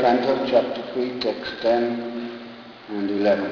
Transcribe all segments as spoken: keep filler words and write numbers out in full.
Canto, chapter three, text ten and eleven.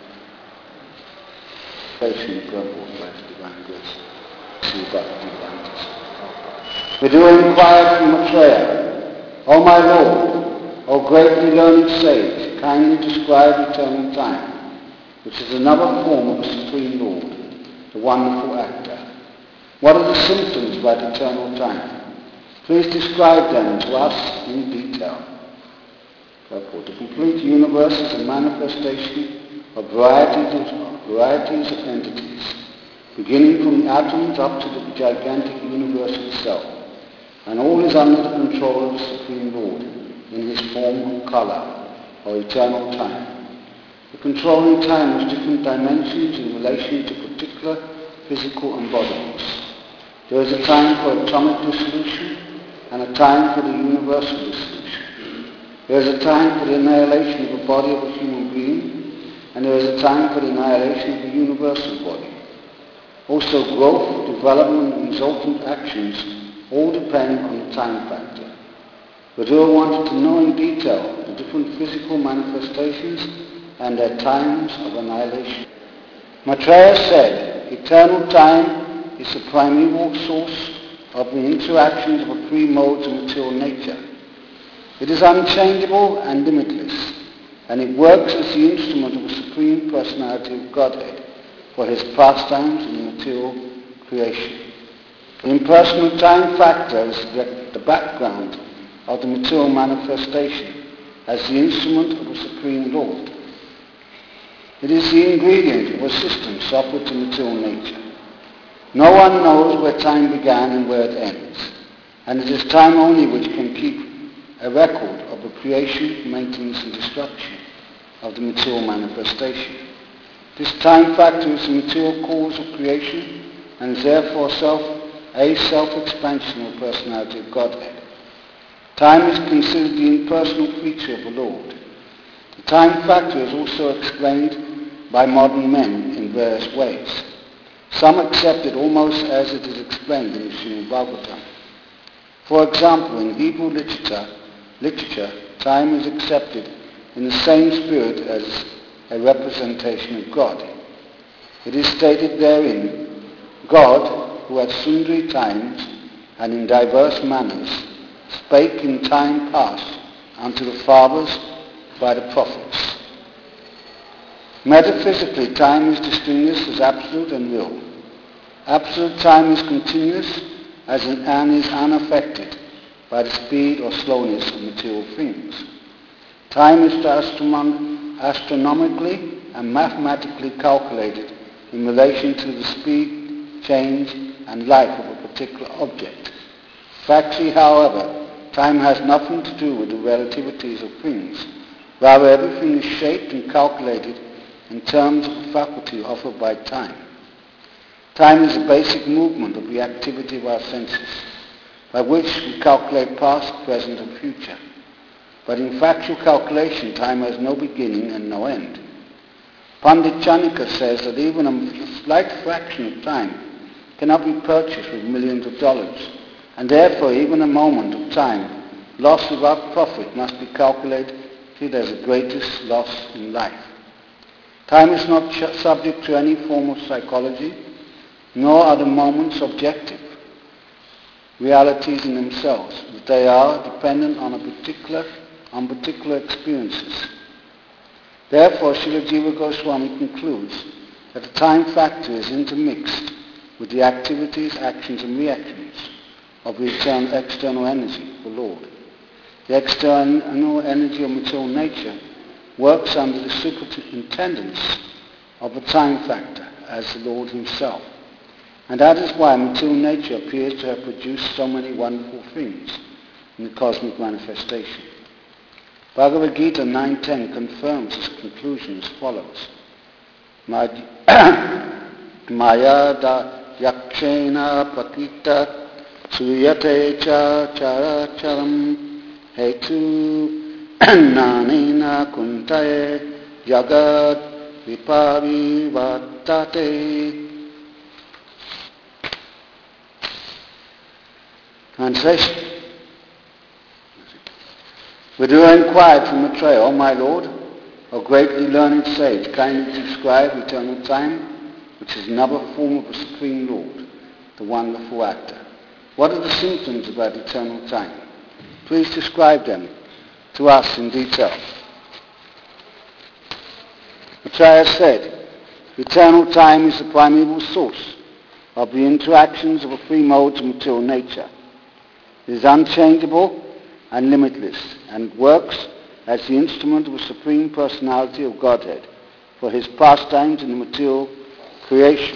Facing purport by His Divine Grace. See back to Atlantis. We do inquire from Maitreya, O my Lord, O greatly learned sage, kindly describe eternal time, which is another form of the Supreme Lord, the wonderful actor. What are the symptoms of that eternal time? Please describe them to us in detail. Therefore, the complete universe is a manifestation of varieties of, varieties of entities, beginning from the atoms up to the gigantic universe itself, and all is under the control of the Supreme Lord in his form of color, or eternal time. The controlling time has different dimensions in relation to particular physical embodiments. There is a time for atomic dissolution and a time for the universal dissolution. There is a time for the annihilation of the body of a human being, and there is a time for the annihilation of the universal body. Also, growth, development, and resultant actions all depend on the time factor. Buddha wanted to know in detail the different physical manifestations and their times of annihilation. Maitreya said, eternal time is the primeval source of the interactions of the three modes of material nature. It is unchangeable and limitless, and it works as the instrument of the Supreme Personality of Godhead for his pastimes in material creation. The impersonal time factor is the background of the material manifestation as the instrument of the Supreme Lord. It is the ingredient of a system suffered to material nature. No one knows where time began and where it ends, and it is time only which can keep a record of the creation, maintenance and destruction of the material manifestation. This time factor is the material cause of creation and is therefore self, a self-expansion of the personality of Godhead. Time is considered the impersonal feature of the Lord. The time factor is also explained by modern men in various ways. Some accept it almost as it is explained in the Srimad Bhagavatam. For example, in Hebrew literature, literature, time is accepted in the same spirit as a representation of God. It is stated therein, God, who at sundry times and in diverse manners spake in time past unto the fathers by the prophets. Metaphysically, time is distinguished as absolute and real. Absolute time is continuous as in, and is unaffected by the speed or slowness of material things. Time is astronom- astronomically and mathematically calculated in relation to the speed, change, and life of a particular object. Factually, however, time has nothing to do with the relativities of things. Rather, everything is shaped and calculated in terms of the faculty offered by time. Time is the basic movement of the activity of our senses, by which we calculate past, present, and future. But in factual calculation, time has no beginning and no end. Pandit Chanika says that even a slight fraction of time cannot be purchased with millions of dollars, and therefore even a moment of time lost without profit must be calculated as the greatest loss in life. Time is not ch- subject to any form of psychology, nor are the moments objective realities in themselves, but they are dependent on a particular, on particular experiences. Therefore, Srila Jiva Goswami concludes that the time factor is intermixed with the activities, actions and reactions of the eternal, external energy, the Lord. The external energy of material nature works under the superintendence of the time factor as the Lord himself. And that is why material nature appears to have produced so many wonderful things in the cosmic manifestation. Bhagavad Gita nine ten confirms this conclusion as follows. Maya da yakshena prakita suyate cha characharam hetu nanena kuntaye jagat viparivattate. Translation. Vidura inquired from Maitreya, O my Lord, O greatly learned sage, kindly describe eternal time, which is another form of the Supreme Lord, the wonderful actor. What are the symptoms about eternal time? Please describe them to us in detail. Maitreya said, eternal time is the primeval source of the interactions of the three modes of material nature. It is unchangeable and limitless, and works as the instrument of the Supreme Personality of Godhead for his pastimes in the material creation.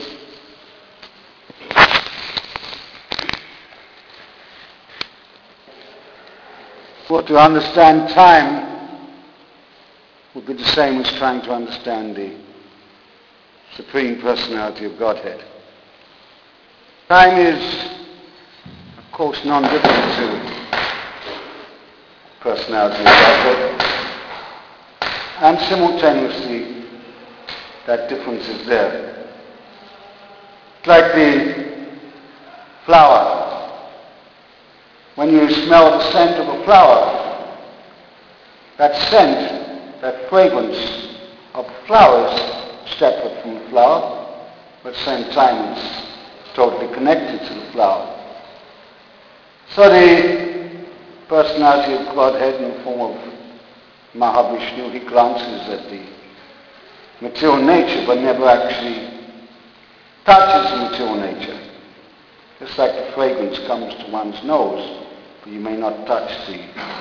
For to understand time would be the same as trying to understand the Supreme Personality of Godhead. Time is, of course, non-different to Personality of Godhead, and simultaneously that difference is there. It's like the flower. When you smell the scent of a flower, that scent, that fragrance of the flower is separate from the flower, but at the same time it's totally connected to the flower. So the Personality of Godhead in the form of Mahavishnu, he glances at the material nature but never actually touches the material nature. Just like the fragrance comes to one's nose, but you may not touch the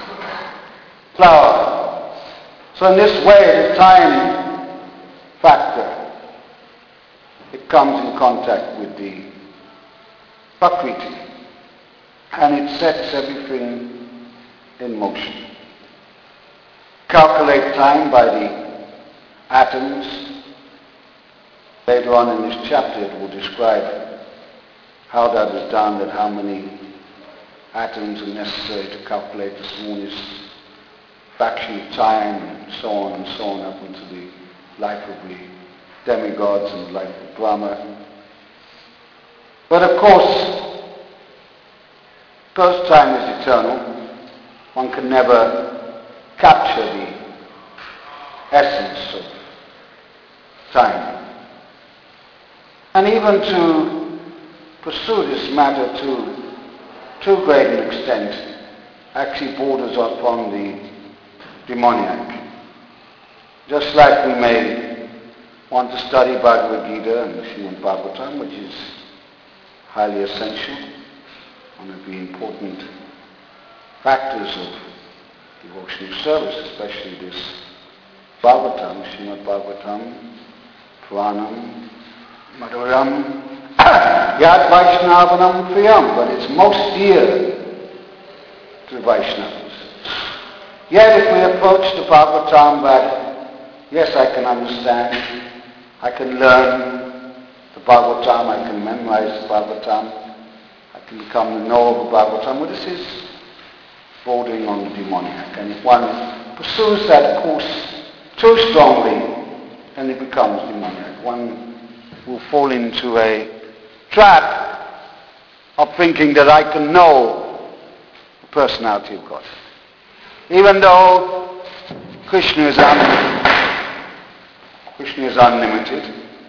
flower. So in this way, the time factor, it comes in contact with the Prakriti, and it sets everything in motion. Calculate time by the atoms. Later on in this chapter it will describe how that is done, that how many atoms are necessary to calculate the smallest fraction of time, and so on and so on, up into the life of the demigods and the life of Brahma. But of course, because time is eternal, one can never capture the essence of time. And even to pursue this matter to too great an extent actually borders upon the demoniac. Just like we may want to study Bhagavad Gita and Srimad Bhagavatam, which is highly essential, one of the important factors of devotional service, especially this Bhagavatam, Srimad Bhagavatam, Puranam, Madhuram, Yad Vaishnavanam Priyam, but it's most dear to the Vaishnavas. Yet if we approach the Bhagavatam that, yes, I can understand, I can learn the Bhagavatam, I can memorize the Bhagavatam, I can become the knower of the Bhagavatam, well, this is bordering on the demoniac. And if one pursues that course too strongly, then it becomes demoniac. One will fall into a trap of thinking that I can know the personality of God. Even though Krishna is unlimited, Krishna is unlimited,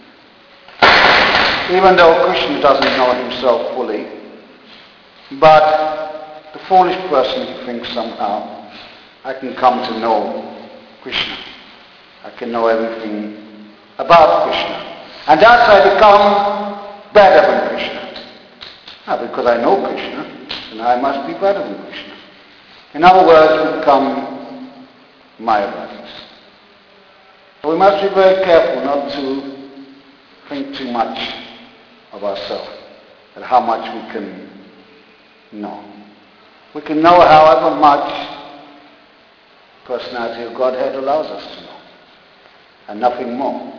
even though Krishna doesn't know himself fully, but the foolish person who thinks somehow I can come to know Krishna. I can know everything about Krishna. And thus I become better than Krishna. Now, because I know Krishna, then I must be better than Krishna. In other words, we become Mayavadis. So we must be very careful not to think too much of ourselves, and how much we can know. We can know however much personality of Godhead allows us to know, and nothing more.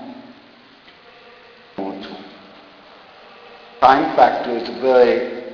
Time factor is a very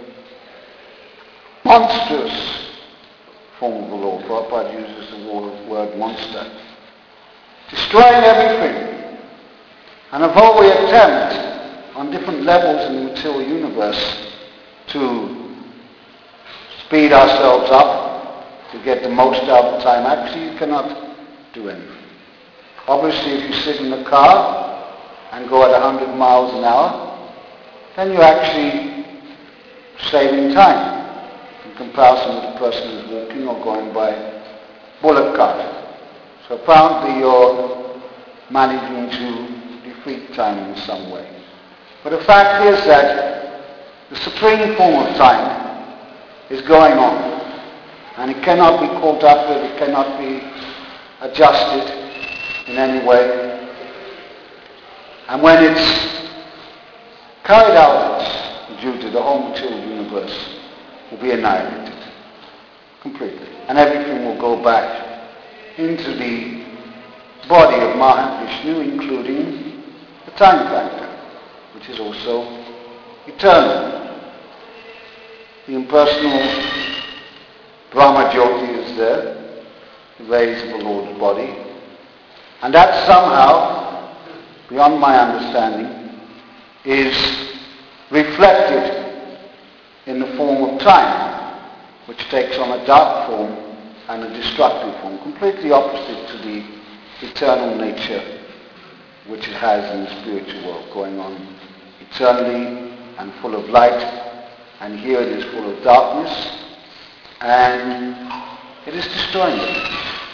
monstrous form of the law. Prabhupada uses the word, word monster. Destroying everything. And although we attempt on different levels in the material universe to speed ourselves up, to get the most out of time. Actually, you cannot do anything. Obviously, if you sit in a car and go at one hundred miles an hour, then you're actually saving time in comparison with the person who's walking or going by bullock cart. So apparently you're managing to defeat time in some way. But the fact is that the supreme form of time is going on. And it cannot be caught up with, it cannot be adjusted in any way. And when it's carried out its duty, the whole material universe will be annihilated completely. And everything will go back into the body of Mahavishnu, including the time factor, which is also eternal. The impersonal Brahma Jyoti is there, the rays of the Lord's body. And that somehow, beyond my understanding, is reflected in the form of time, which takes on a dark form and a destructive form, completely opposite to the eternal nature which it has in the spiritual world, going on eternally and full of light, and here it is full of darkness, and it is destroying it.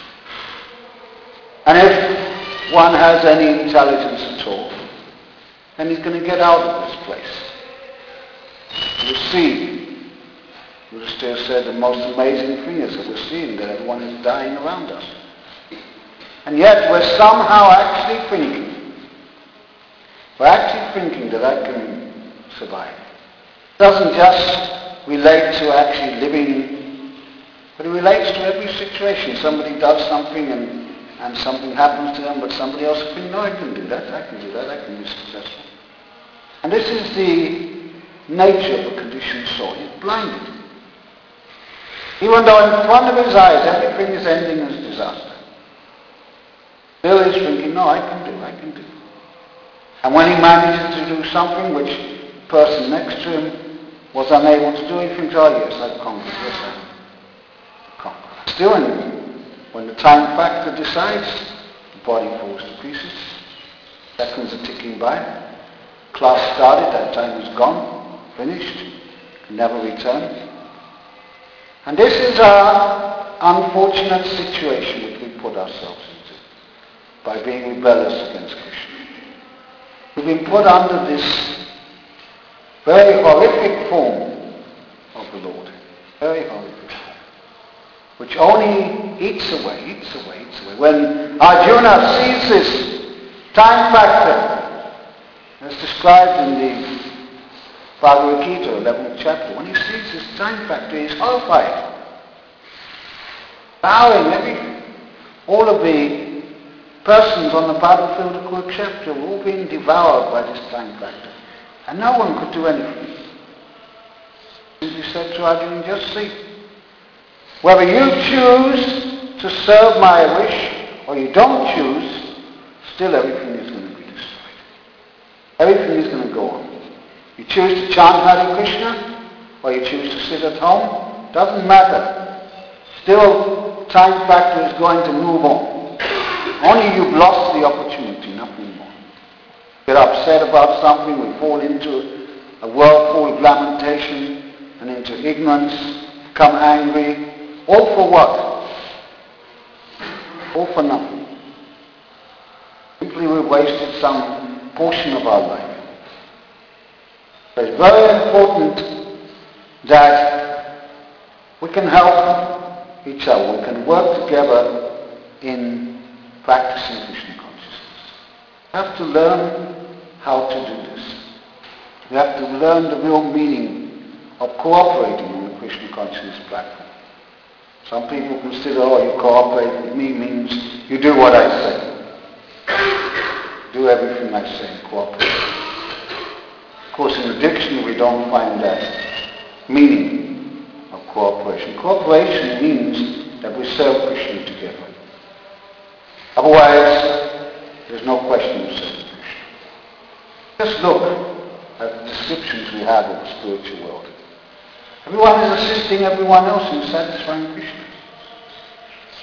And if one has any intelligence at all, then he's going to get out of this place. You see, Buddha said the most amazing thing is that we're seeing that everyone is dying around us. And yet we're somehow actually thinking, we're actually thinking that I can survive. It doesn't just relate to actually living, but it relates to every situation. Somebody does something and, and something happens to them, but somebody else thinks, no, I can do that, I can do that, I can be successful. And this is the nature of a conditioned soul. He's blinded. Even though in front of his eyes everything is ending as disaster, still he's thinking, no, I can do, I can do. And when he manages to do something which the person next to him was unable to do, he thinks, oh yes, I've conquered, yes, I've conquered. Still, when the time factor decides, the body falls to pieces, seconds are ticking by, class started, that time is gone, finished, can never return. And this is our unfortunate situation which we put ourselves into by being rebellious against Krishna. We've been put under this very horrific form of the Lord, very horrific form, which only eats away, eats away, eats away. When Arjuna sees this time factor, as described in the Bhagavad Gita, eleventh chapter, when he sees this time factor, he's horrified. Bowing everything. All of the persons on the battlefield of Kurukshetra were all being devoured by this time factor. And no one could do anything. As he said to Arjuna, just see. Whether you choose to serve my wish or you don't choose, still everything is going to be destroyed. Everything is going to go on. You choose to chant Hare Krishna, or you choose to sit at home, doesn't matter. Still, time factor is going to move on. Only you've lost the opportunity, nothing more. Get upset about something, we fall into a whirlpool of lamentation and into ignorance, become angry, all for what? All for nothing. Simply we've wasted some portion of our life. It's very important that we can help each other. We can work together in practicing Krishna consciousness. We have to learn how to do this. We have to learn the real meaning of cooperating on the Krishna consciousness platform. Some people consider, oh, you cooperate with me means you do what I say. Do everything I say and cooperate. Of course, in the dictionary we don't find that meaning of cooperation. Cooperation means that we serve Krishna together. Otherwise, there's no question of serving Krishna. Just look at the descriptions we have of the spiritual world. Everyone is assisting everyone else in satisfying Krishna.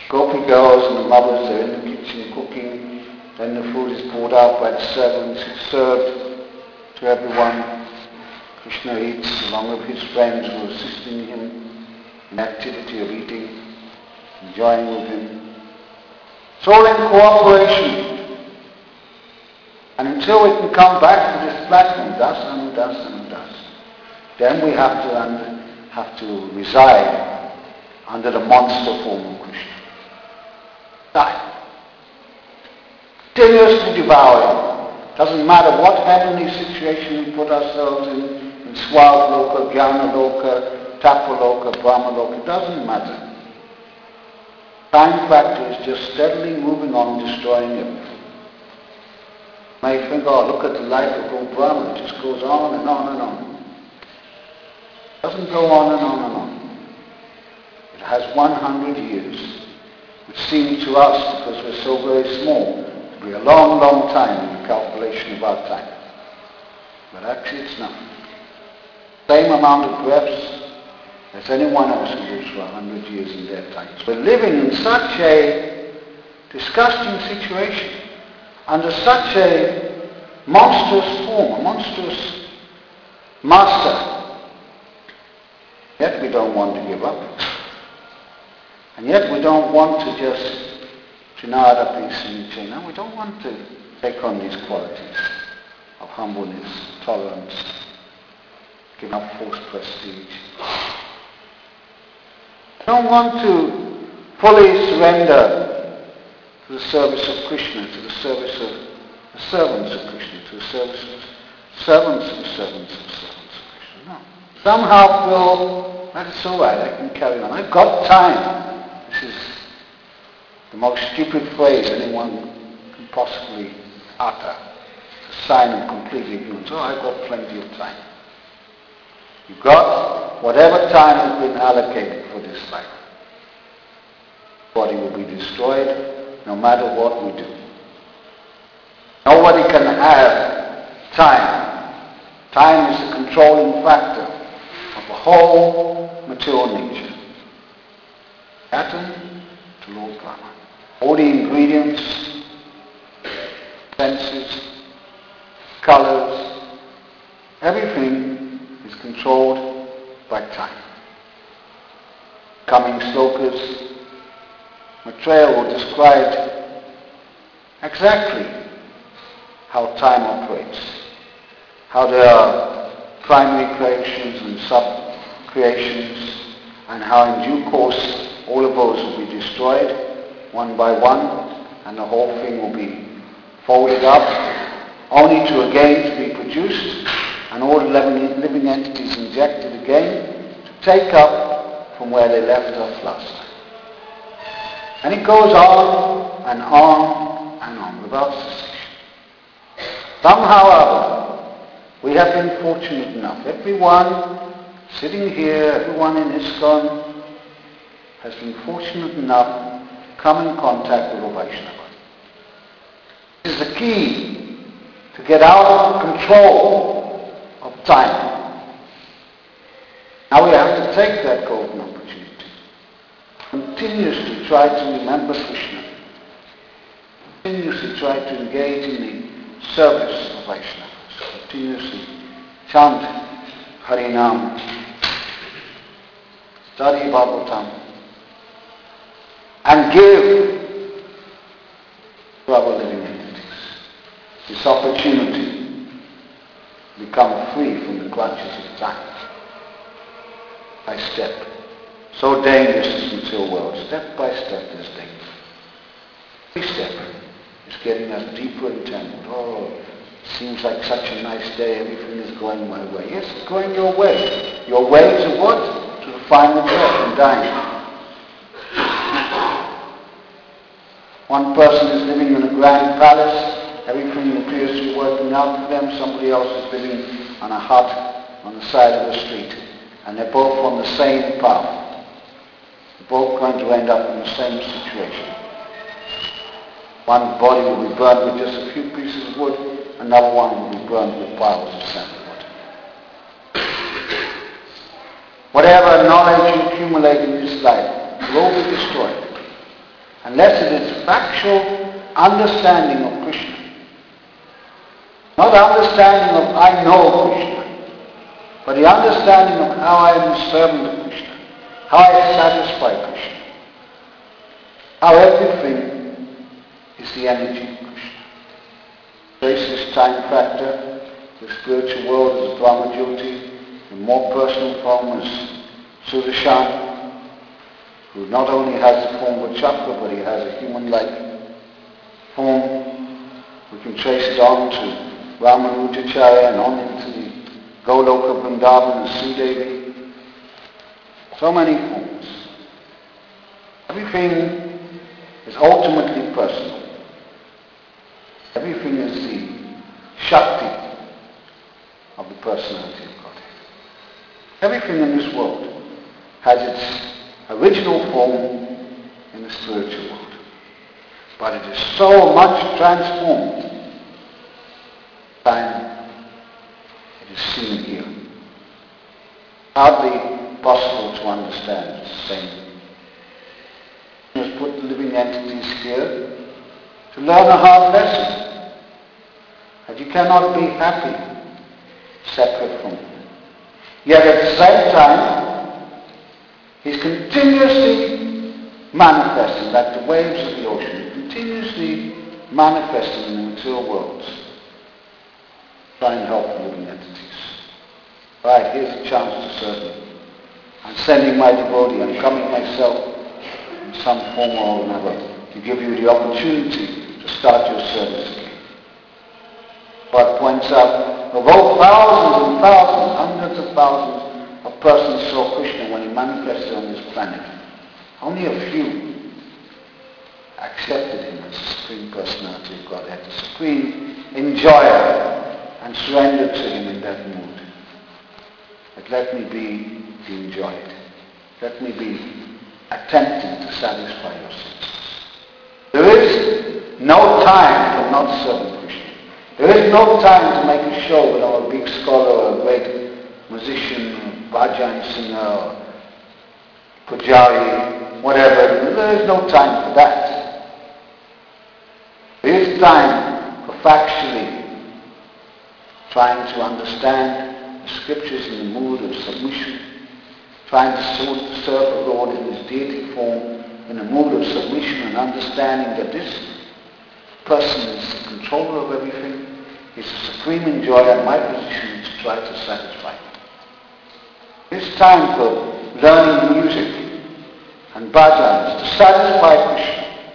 Gopi girls and the mothers, they're in the kitchen cooking, then the food is poured out by the servants, it's served to everyone. Krishna eats along with his friends who are assisting him in the activity of eating, enjoying with him. It's all in cooperation. And until we can come back to this platform, das and das and das, then we have to under, have to reside under the monster form of Krishna. Die. Continuously devouring. Doesn't matter what heavenly situation we put ourselves in, in Swavloka, Jnanaloka, Tapaloka, Brahmaloka, it doesn't matter. Time factor is just steadily moving on, destroying everything. You may think, oh, look at the life of old Brahma, it just goes on and on and on. It doesn't go on and on and on. It has one hundred years, which seems to us, because we're so very small, to be a long, long time in the calculation of our time. But actually it's nothing. Same amount of breaths as anyone else who lives for a hundred years in their time. We're living in such a disgusting situation, under such a monstrous form, a monstrous master. Yet we don't want to give up. And yet we don't want to just Trinada Pisini. No, we don't want to take on these qualities of humbleness, tolerance, giving up false prestige. We don't want to fully surrender to the service of Krishna, to the service of the servants of Krishna, to the service of servants of servants of servants of Krishna. No. Somehow feel that it's all right, I can carry on. I've got time. This is the most stupid phrase anyone can possibly utter. It's a sign of complete ignorance. Oh, I've got plenty of time. You've got whatever time has been allocated for this life. Body will be destroyed no matter what we do. Nobody can have time. Time is the controlling factor of the whole material nature. Atom to Lord Brahma. All the ingredients, senses, colors, everything is controlled by time. Coming slokas, Maitreya will describe exactly how time operates, how there are primary creations and sub-creations, and how in due course all of those will be destroyed one by one, and the whole thing will be folded up, only to again to be produced, and all the living, living entities injected again to take up from where they left off last time. And it goes on and on and on without cessation. Somehow or other, we have been fortunate enough. Everyone sitting here, everyone in ISKCON has been fortunate enough to come in contact with a Vaishnava. This is the key to get out of control of time. Now we have to take that golden opportunity. Continuously try to remember Krishna. Continuously try to engage in the service of Vaishnavas. Continuously chant Harinam, study Bhagavatam, and give to our living entities this opportunity to become free from the clutches of time. By step. So dangerous is the material world. Step by step there's danger. Every step is getting us deeper entangled. Oh, seems like such a nice day, everything is going my way. Yes, it's going your way. Your way to what? To the final death and dying. One person is living in a grand palace, everything appears to be working out for them. Somebody else is living on a hut on the side of the street. And they're both on the same path. They're both going to end up in the same situation. One body will be burned with just a few pieces of wood, another one will be burned with piles of sandalwood. Whatever knowledge you accumulate in this life will all be destroyed. unless it is factual understanding of Krishna. Not understanding of I know Krishna, but the understanding of how I am a servant of Krishna, how I satisfy Krishna, how everything is the energy of Krishna. Trace this time factor, the spiritual world is Brahma Jyoti, the more personal form is Sudarshan, who not only has the form of a chakra, but he has a human-like form. We can trace it on to Ramanujacharya and on into the Goloka Vrindavan and Sridevi. So many forms. Everything is ultimately personal. Everything is the Shakti of the personality of Godhead. Everything in this world has its original form in the spiritual world. But it is so much transformed. Time it is seen here. Hardly possible to understand. It's the same. He has put living entities here to learn a hard lesson. That you cannot be happy separate from him. Yet at the same time, he's continuously manifesting, like the waves of the ocean, continuously manifesting in the material worlds. Try and help the living entities. Right, here's a chance to serve you. I'm sending my devotee, I'm coming myself in some form or another to give you the opportunity to start your service again. But points out, of all thousands and thousands, hundreds of thousands of persons saw Krishna when he manifested on this planet, only a few accepted him as the Supreme Personality of Godhead, the Supreme Enjoyer, and surrendered to him in that mood. But let me be the enjoyed. Let me be attempting to satisfy your senses. There is no time for not serving Krishna. There is no time to make a show with our big scholar or a great musician, or bhajan singer, or pujari, whatever. There is no time for that. There is time for factually trying to understand the scriptures in the mood of submission, trying to serve the Lord in his deity form in a mood of submission and understanding that this person is the controller of everything, is the supreme enjoyer, and my position is to try to satisfy him. It's time for learning music and bhajans to satisfy Krishna,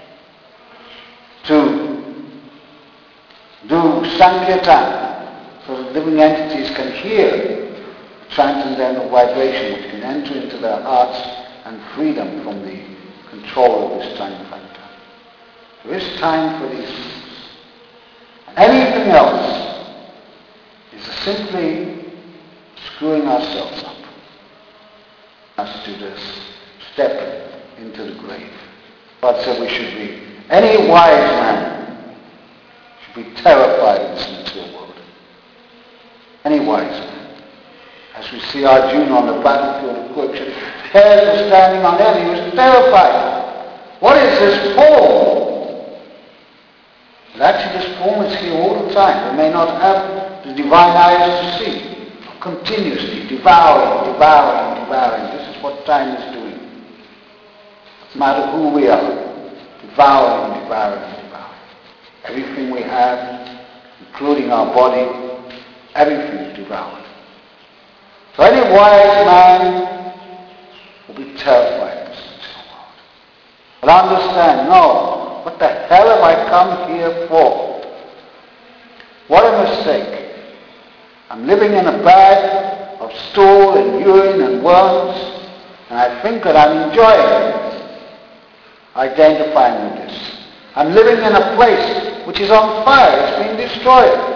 to do sankirtan, so that living entities can hear transcendental vibration which can enter into their hearts and free them from the control of this time factor. There is time for these things. Anything else is simply screwing ourselves up as to this step into the grave. God said we should be, any wise man should be terrified of this material world. Any wise man. As we see Arjuna on the battlefield of Kurukshetra, hairs were standing on end, he was terrified. What is this form? But actually this form is here all the time. We may not have the divine eyes to see. Continuously devouring, devouring, devouring. This is what time is doing. No matter who we are, devouring, devouring, devouring. Everything we have, including our body, everything is devoured. So any wise man will be terrified of this material world. But understand, no, what the hell have I come here for? What a mistake. I'm living in a bag of stool and urine and worms, and I think that I'm enjoying it, identifying with this. I'm living in a place which is on fire, it's being destroyed.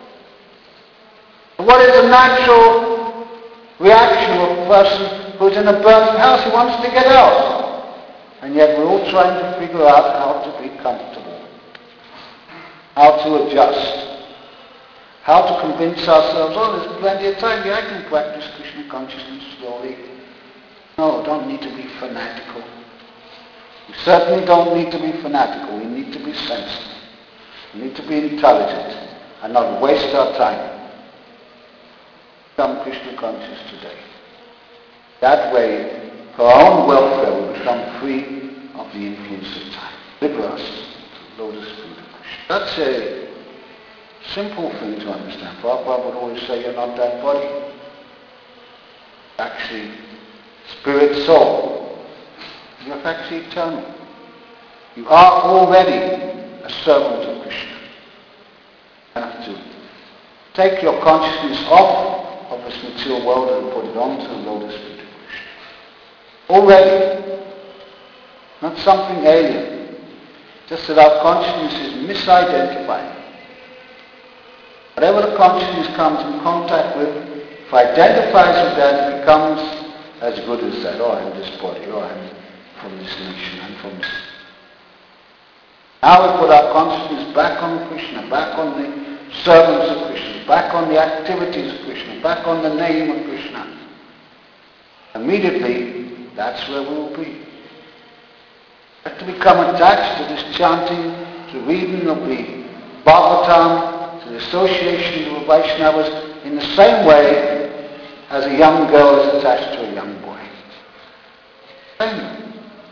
What is the natural reaction of a person who's in a burning house? He wants to get out. And yet we're all trying to figure out how to be comfortable, how to adjust, how to convince ourselves, oh, there's plenty of time, yeah, I can practice Krishna consciousness slowly. No, don't need to be fanatical. We certainly don't need to be fanatical. We need to be sensible. We need to be intelligent and not waste our time. Become Krishna conscious today. That way, for our own welfare, we become free of the influence of time. Deliver us to the lotus feet of Krishna. That's a simple thing to understand. Prabhupada would always say, you're not that body. Actually, spirit, soul. You're actually eternal. You are already a servant of Krishna. You have to take your consciousness off of this material world and put it onto the lotus feet of Krishna. Already. Not something alien. Just that our consciousness is misidentified. Whatever the consciousness comes in contact with, if it identifies with that, it becomes as good as that. Oh, I'm this body. Oh, I'm from this nation. I'm from this. Now we put our consciousness back on Krishna, back on the servants of Krishna, back on the activities of Krishna, back on the name of Krishna. Immediately, that's where we will be. We have to become attached to this chanting, to reading of the Bhagavatam, to the association of the Vaishnavas, in the same way as a young girl is attached to a young boy. Same way.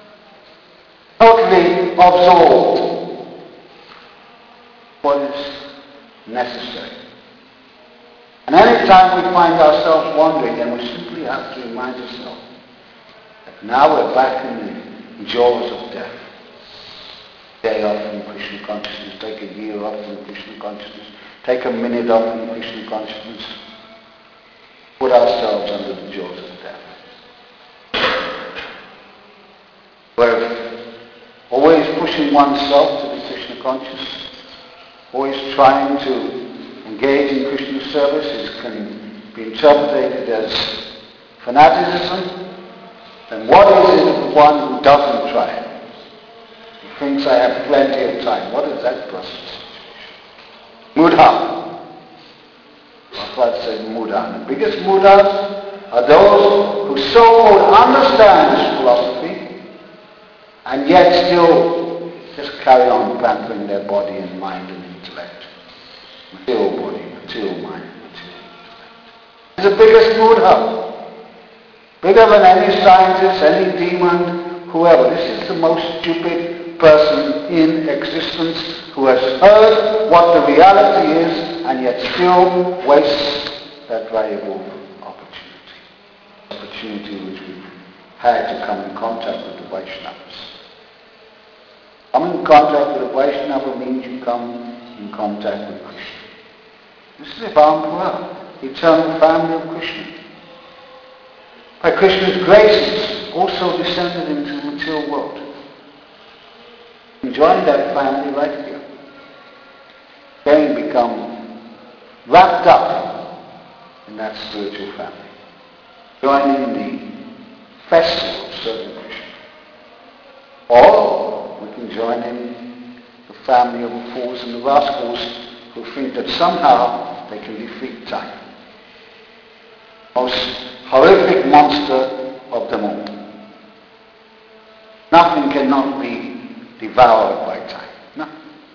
Totally absorbed. What is necessary. And any time we find ourselves wandering, then we simply have to remind ourselves that now we're back in the jaws of death. Day off from Krishna consciousness, take a year off from Krishna consciousness, take a minute off from Krishna consciousness, put ourselves under the jaws of death. We're always pushing oneself to be Krishna conscious, always trying to engage in Krishna service. It can be interpreted as fanaticism. And what is it of one who doesn't try it? He thinks I have plenty of time. What is that process? Mudha. Prabhupada said mudha. The biggest mudhas are those who so-called understand this philosophy and yet still just carry on pampering their body and mind and intellect. Material body, material mind, material intellect. It's the biggest mudha. Bigger than any scientist, any demon, whoever. This is the most stupid person in existence who has heard what the reality is and yet still wastes that valuable opportunity. Opportunity which we've had to come in contact with the Vaishnavas. Coming in contact with the Vaishnava means you come in contact with Krishna. This is the Parampara, the eternal family of Krishna. By Krishna's graces, also descended into the material world. And join that family right here. Then become wrapped up in that spiritual family. Join in the festival of serving Krishna. Or we can join in the family of the fools and the rascals who think that somehow they can defeat time. Most horrific monster of them all. Nothing cannot be devoured by time. No.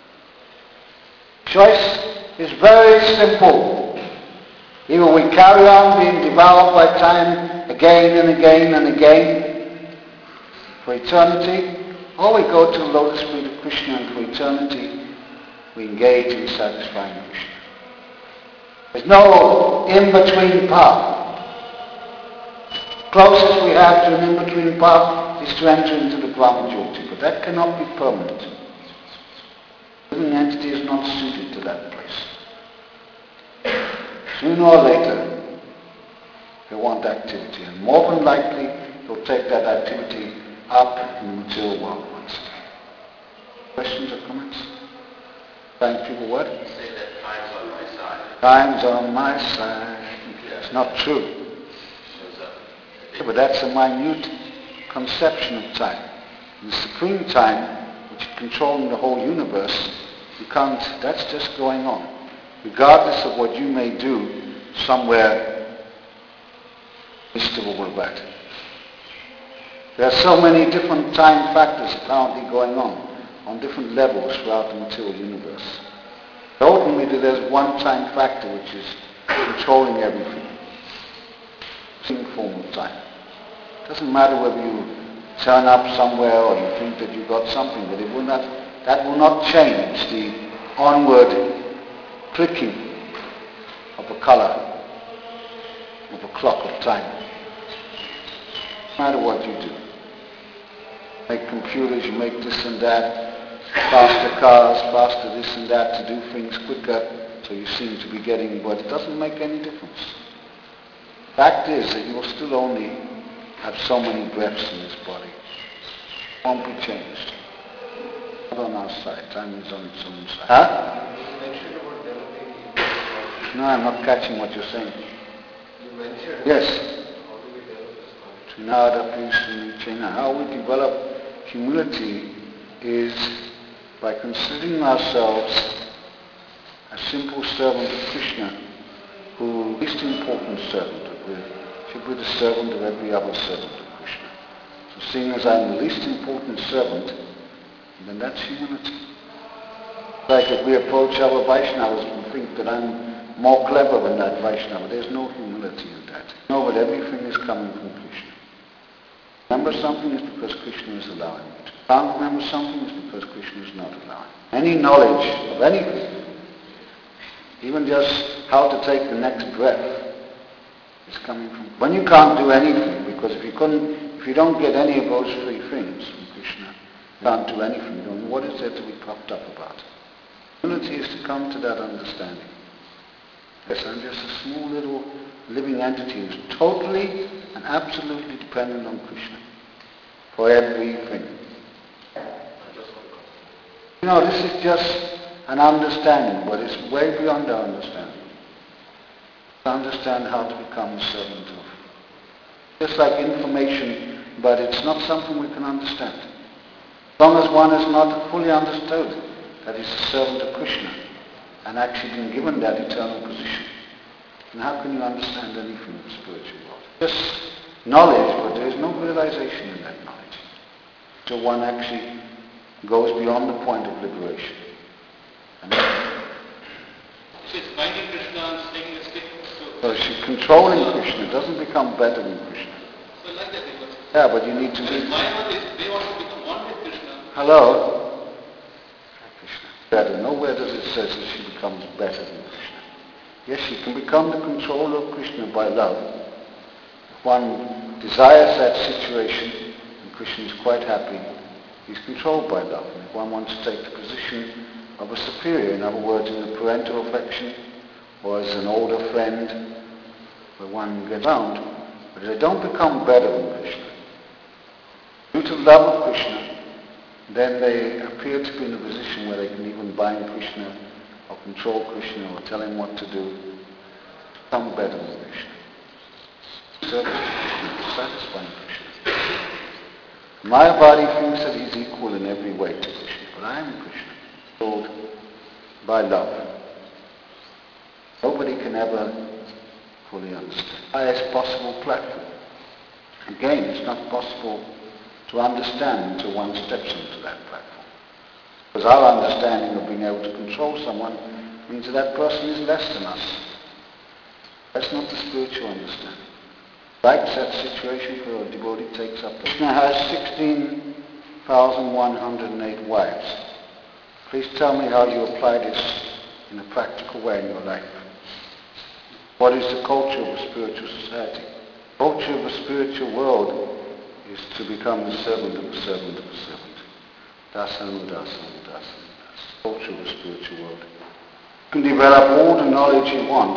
Choice is very simple. Either we carry on being devoured by time again and again and again for eternity, or we go to the lotus feet of Krishna and for eternity we engage in satisfying Krishna. There's no in-between path. Closest we have to an in-between path is to enter into the Brahma Jyoti, but that cannot be permanent. The living entity is not suited to that place. Sooner or later, they want activity, and more than likely, they'll take that activity up in the material world once again. Questions or comments? Thank people what? You say that time's on my side. Time's on my side. It's not true. Yeah, but that's a minute conception of time. The supreme time, which is controlling the whole universe, you can't, that's just going on. Regardless of what you may do somewhere east of all of that. There are so many different time factors apparently going on, on different levels throughout the material universe. Ultimately, there's one time factor which is controlling everything. Some form of time. It doesn't matter whether you turn up somewhere or you think that you got something, but it will not, that will not change the onward clicking of a color, of a clock of time. No matter what you do. Make computers, you make this and that, faster cars, faster this and that to do things quicker, so you seem to be getting, but it doesn't make any difference. Fact is that you will still only have so many breaths in this body. It won't be changed. Not on our side. Time is on its own side. Huh? You mentioned about developing. No, I'm not catching what you're saying. You mentioned. Yes. How do we develop this knowledge? Nada, peace, China. How we develop humility is by considering ourselves a simple servant of Krishna, who is the least important servant. We should be the servant of every other servant of Krishna. So seeing as I'm the least important servant, then that's humility. Like if we approach other Vaishnavas and think that I'm more clever than that Vaishnava, there's no humility in that. No, but everything is coming from Krishna. Remember something is because Krishna is allowing it. Can't remember something is because Krishna is not allowing it. Any knowledge of anything, even just how to take the next breath, is coming from. When you can't do anything, because if you couldn't, if you don't get any of those three things from Krishna, you can't do anything. You don't know what is there to be puffed up about. Humility is to come to that understanding. Yes, I'm just a small little living entity who's totally and absolutely dependent on Krishna for everything. You know, this is just an understanding, but it's way beyond our understanding. To understand how to become a servant of. Just like information, but it's not something we can understand. As long as one has not fully understood that he's a servant of Krishna and actually been given that eternal position, then how can you understand anything of the spiritual world? Just knowledge, but there is no realization in that knowledge. So one actually goes beyond the point of liberation. And So it's finding Krishna and staying a stick. so she's controlling Krishna, doesn't become better than Krishna. So like that it was. Yeah, but you need to be... Mayavadi, they want to become one with Krishna. Hello? Krishna. Better. Nowhere does it say that she becomes better than Krishna. Yes, she can become the controller of Krishna by love. If one desires that situation, and Krishna is quite happy, he's controlled by love. And if one wants to take the position of a superior, in other words, in a parental affection, or as an older friend, where one gets bound, but they don't become better than Krishna. Due to love of Krishna, then they appear to be in a position where they can even bind Krishna, or control Krishna, or tell him what to do, become better than Krishna. Service to Krishna, satisfying Krishna. My body thinks that he's equal in every way to Krishna, but I am Krishna, controlled by love. Nobody can ever fully understand. Highest possible platform. Again, it's not possible to understand until one steps into that platform. Because our understanding of being able to control someone means that that person is less than us. That's not the spiritual understanding. Like that situation for a devotee takes up. Krishna has sixteen thousand one hundred eight wives. Please tell me how you apply this in a practical way in your life. What is the culture of a spiritual society? The culture of a spiritual world is to become the servant of a servant of a servant. Dasanu, dasanu, dasanu, dasanu. Culture of a spiritual world. You can develop all the knowledge you want,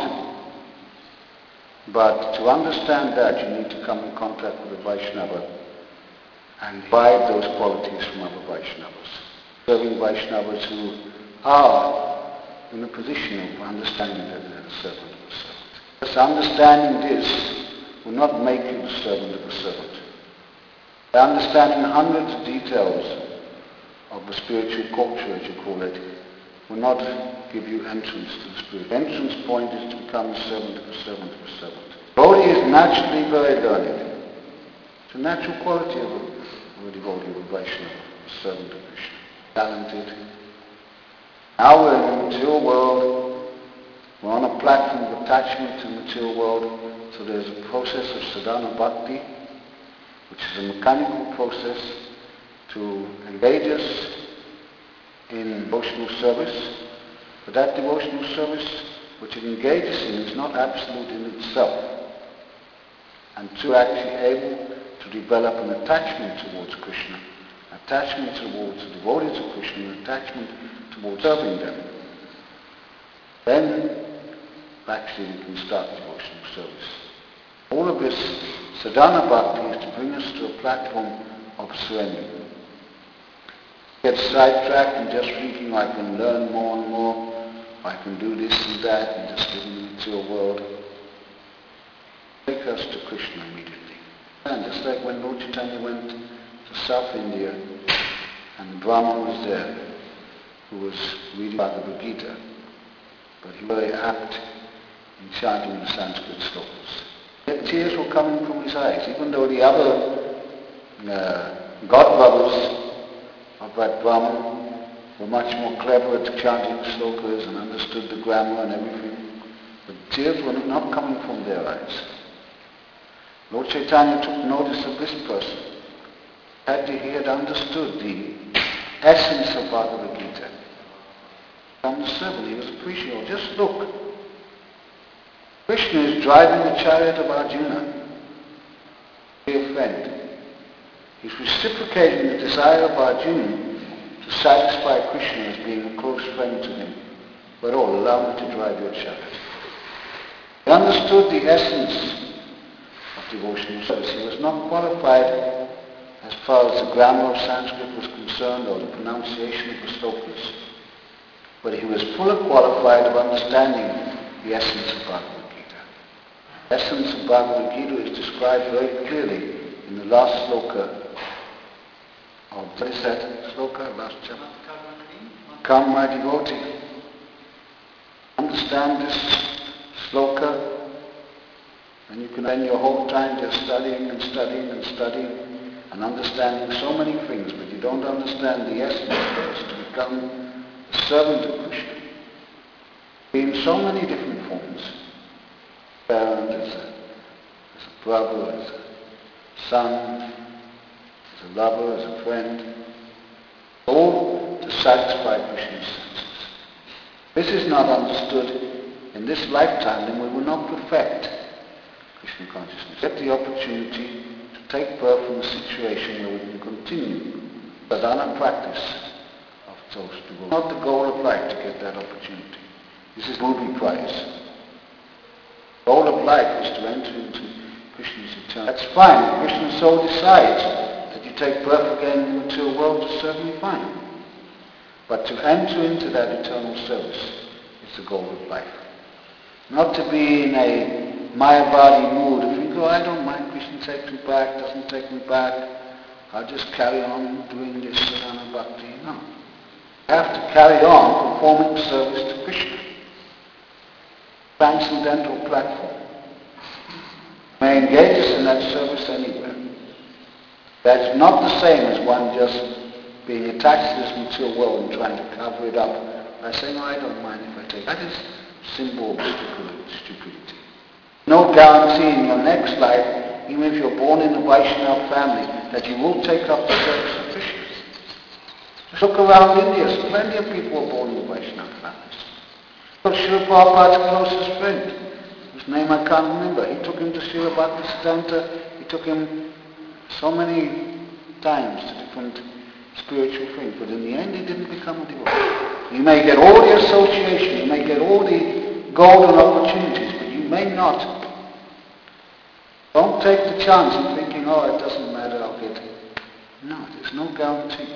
but to understand that you need to come in contact with a Vaishnava and imbibe those qualities from other Vaishnavas. Serving Vaishnavas who are in a position of understanding that they're the servant of a servant. Because understanding this will not make you the servant of a servant. By understanding hundreds of details of the spiritual culture, as you call it, will not give you entrance to the spirit. The entrance point is to become a servant of a servant of a servant. Bodhi is naturally very learned. So a natural quality of a, of a devotee, of a Vaishnava, a servant of Krishna. Talented. Now we're in the material world. We're on a platform of attachment to the material world. So there's a process of sadhana bhakti, which is a mechanical process to engage us in devotional service. But that devotional service which it engages in is not absolute in itself. And to actually able to develop an attachment towards Krishna, attachment towards the devotees of Krishna, an attachment towards serving them, then actually we can start devotional service. All of this sadhana bhakti is to bring us to a platform of surrender. Get sidetracked and just thinking I can learn more and more, I can do this and that, and just live in the material world. Take us to Krishna immediately. And just like when Lord Chaitanya went to South India, and Brahma was there, who was reading Bhagavad Gita, but he was very apt in chanting the Sanskrit slokas. Yet tears were coming from his eyes, even though the other uh, god brothers of that Brahman were much more clever at chanting slokas and understood the grammar and everything. But tears were not coming from their eyes. Lord Chaitanya took notice of this person. Had he had understood the essence of Bhagavad Gita, from the servant, he was appreciative. Just look. Krishna is driving the chariot of Arjuna. Dear friend, he's reciprocating the desire of Arjuna to satisfy Krishna as being a close friend to him. But oh, allow me to drive your chariot. He understood the essence of devotional service. He was not qualified as far as the grammar of Sanskrit was concerned or the pronunciation of the slokas. But he was fully qualified of understanding the essence of Bhagavad Gita. The essence of Bhagavad Gita is described very clearly in the last sloka of, what is that sloka, last chapter? Come, my devotee. Understand this sloka, and you can spend your whole time just studying and studying and studying and understanding so many things, but you don't understand the essence of it, to become a servant of Krishna. In so many different forms. Parent, as a, as a brother, as a son, as a lover, as a friend, all to satisfy Krishna's senses. This is not understood in this lifetime, then we will not perfect Krishna consciousness. Get the opportunity to take birth from a situation where we can continue sadhana practice of those devotees. Not the goal of life to get that opportunity. This is booby prize. The goal of life is to enter into Krishna's eternal. That's fine. If Krishna so decides that you take birth again in the material world, it's certainly fine. But to enter into that eternal service is the goal of life. Not to be in a Mayavadi mood and think, oh, I don't mind Krishna takes me back, doesn't take me back. I'll just carry on doing this sadhana bhakti. No. You have to carry on performing service to Krishna. Transcendental platform. May engage us in that service anywhere. That's not the same as one just being attached to this material world and trying to cover it up by saying, oh, I don't mind if I take it. That is symbol of stupidity. No guarantee in your next life, even if you're born in a Vaishnava family, that you will take up the service of Krishna. Just look around India, so plenty of people are born in Vaishnava families. Srila Prabhupada's closest friend, whose name I can't remember, he took him to Srila Bhaktisiddhanta, he took him so many times to different spiritual things, but in the end he didn't become a devotee. You may get all the association, you may get all the golden opportunities, but you may not. Don't take the chance of thinking, oh, it doesn't matter, I'll get it. No, there's no guarantee.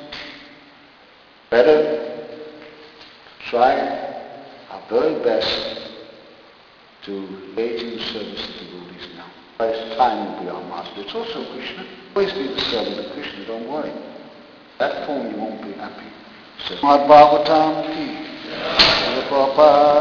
Better try our very best to engage in the service of devotees now. Christ's time will be our master. It's also Krishna. Always be the servant of Krishna, don't worry. That form you won't be happy. So, Bhagavatam ki, Prabhupada.